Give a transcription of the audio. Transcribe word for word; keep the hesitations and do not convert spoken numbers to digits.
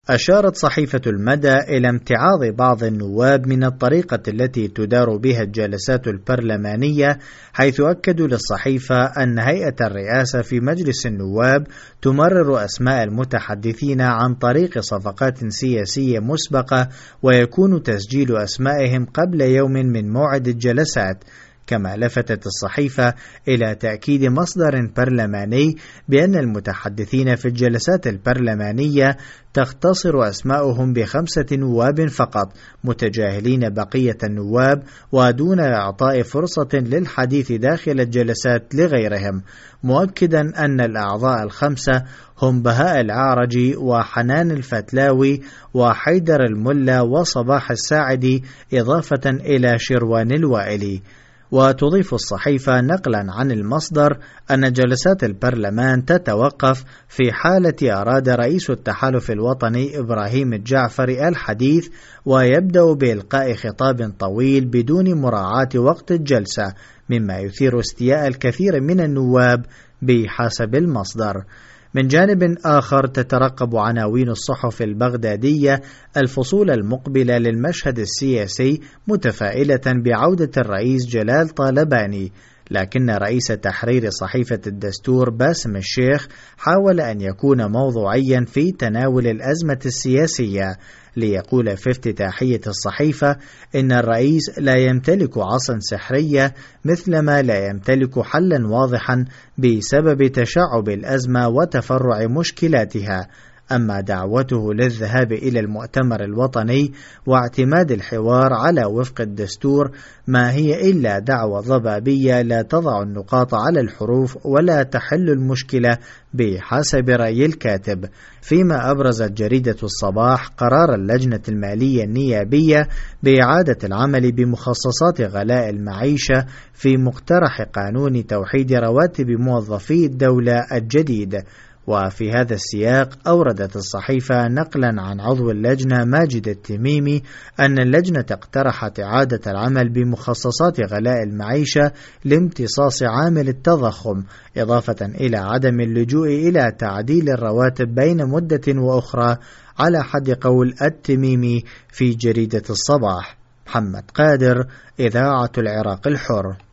أشارت صحيفة المدى إلى امتعاض بعض النواب من الطريقة التي تدار بها الجلسات البرلمانية، حيث أكدوا للصحيفة أن هيئة الرئاسة في مجلس النواب تمرر أسماء المتحدثين عن طريق صفقات سياسية مسبقة، ويكون تسجيل أسمائهم قبل يوم من موعد الجلسات. كما لفتت الصحيفة إلى تأكيد مصدر برلماني بأن المتحدثين في الجلسات البرلمانية تختصر أسماؤهم بخمسة نواب فقط، متجاهلين بقية النواب ودون إعطاء فرصة للحديث داخل الجلسات لغيرهم، مؤكدا أن الأعضاء الخمسة هم بهاء العارجي وحنان الفتلاوي وحيدر الملا وصباح الساعدي، إضافة إلى شروان الوائلي. وتضيف الصحيفة نقلا عن المصدر أن جلسات البرلمان تتوقف في حالة أراد رئيس التحالف الوطني إبراهيم الجعفري الحديث، ويبدأ بإلقاء خطاب طويل بدون مراعاة وقت الجلسة، مما يثير استياء الكثير من النواب بحسب المصدر. من جانب آخر، تترقب عناوين الصحف البغدادية الفصول المقبلة للمشهد السياسي متفائلة بعودة الرئيس جلال طالباني، لكن رئيس تحرير صحيفة الدستور باسم الشيخ حاول أن يكون موضوعيا في تناول الأزمة السياسية، ليقول في افتتاحية الصحيفة إن الرئيس لا يمتلك عصا سحرية مثلما لا يمتلك حلا واضحا بسبب تشعب الأزمة وتفرع مشكلاتها. أما دعوته للذهاب إلى المؤتمر الوطني واعتماد الحوار على وفق الدستور ما هي إلا دعوة ضبابية لا تضع النقاط على الحروف ولا تحل المشكلة بحسب رأي الكاتب. فيما أبرزت جريدة الصباح قرار اللجنة المالية النيابية بإعادة العمل بمخصصات غلاء المعيشة في مقترح قانون توحيد رواتب موظفي الدولة الجديد. وفي هذا السياق أوردت الصحيفة نقلا عن عضو اللجنة ماجد التميمي أن اللجنة اقترحت إعادة العمل بمخصصات غلاء المعيشة لامتصاص عامل التضخم، إضافة إلى عدم اللجوء إلى تعديل الرواتب بين مدة وأخرى، على حد قول التميمي في جريدة الصباح. محمد قادر، إذاعة العراق الحر.